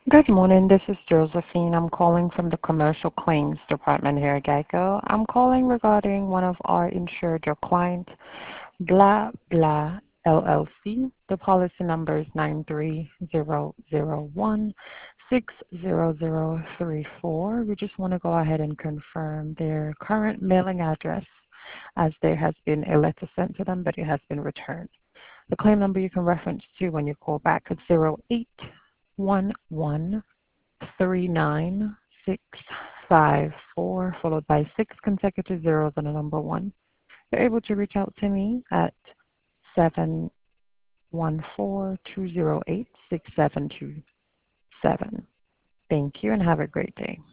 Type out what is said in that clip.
Good morning. This is Josephine. I'm calling from the Commercial Claims Department here at Geico. I'm calling regarding one of our insured your client, Blah Blah LLC. The policy number is 93001600034. We just want to go ahead and confirm their current mailing address, as there has been a letter sent to them, but it has been returned. The claim number you can reference to when you call back is 0811396654, followed by 6 consecutive zeros and a number 1. You're able to reach out to me at 714-208-6727. Thank you and have a great day.